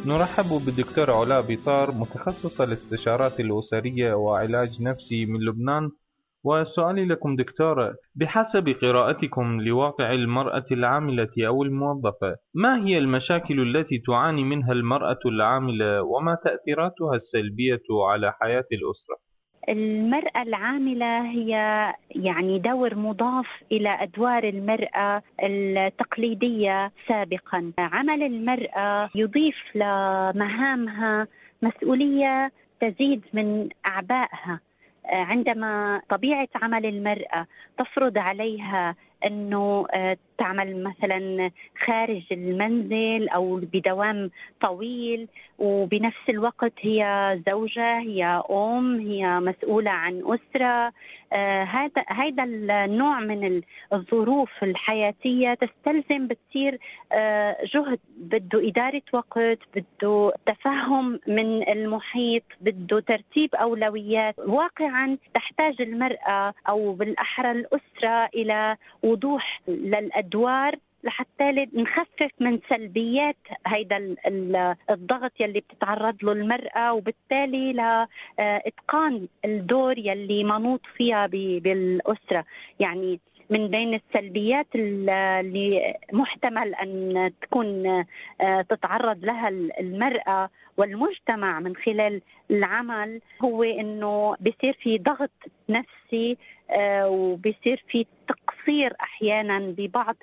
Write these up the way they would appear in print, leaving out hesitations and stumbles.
نرحب بالدكتورة علاء بيطار، متخصصة الاستشارات الأسرية وعلاج نفسي من لبنان. وسؤالي لكم دكتورة، بحسب قراءتكم لواقع المرأة العاملة أو الموظفة، ما هي المشاكل التي تعاني منها المرأة العاملة وما تأثيراتها السلبية على حياة الأسرة؟ المرأة العاملة هي يعني دور مضاف إلى أدوار المرأة التقليدية سابقا. عمل المرأة يضيف لمهامها مسؤولية تزيد من أعبائها. عندما طبيعة عمل المرأة تفرض عليها أنه تعمل مثلا خارج المنزل أو بدوام طويل، وبنفس الوقت هي زوجة، هي أم، هي مسؤولة عن أسرة. هذا النوع من الظروف الحياتية تستلزم بكثير جهد، بده إدارة وقت، بده تفهم من المحيط، بده ترتيب أولويات. واقعا تحتاج المرأة أو بالأحرى الأسرة إلى وضوح للأدوار لحتى نخفف من سلبيات هيدا الضغط يلي بتتعرض له المرأة، وبالتالي لإتقان الدور يلي منوط فيها بالأسرة. يعني من بين السلبيات اللي محتمل أن تكون تتعرض لها المرأة والمجتمع من خلال العمل هو أنه بيصير في ضغط نفسي، وبيصير في تقصير أحيانا ببعض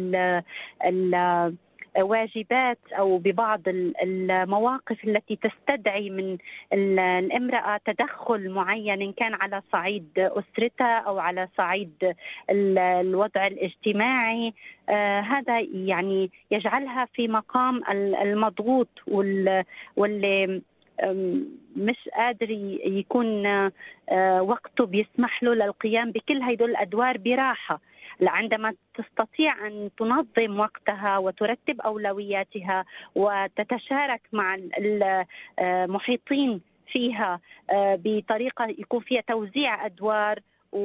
الواجبات أو ببعض المواقف التي تستدعي من الامرأة تدخل معين، إن كان على صعيد أسرتها أو على صعيد الوضع الاجتماعي. هذا يعني يجعلها في مقام المضغوط واللي مش قادر يكون وقته بيسمح له للقيام بكل هيدول الأدوار براحة. عندما تستطيع أن تنظم وقتها وترتب أولوياتها وتتشارك مع المحيطين فيها بطريقة يكون فيها توزيع أدوار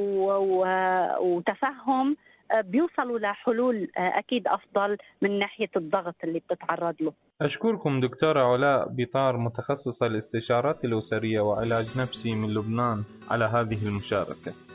وتفهم، بيوصلوا لحلول أكيد أفضل من ناحية الضغط اللي بتتعرض له. أشكركم دكتورة علاء بيطار، متخصصة الاستشارات الأسرية وعلاج نفسي من لبنان، على هذه المشاركة.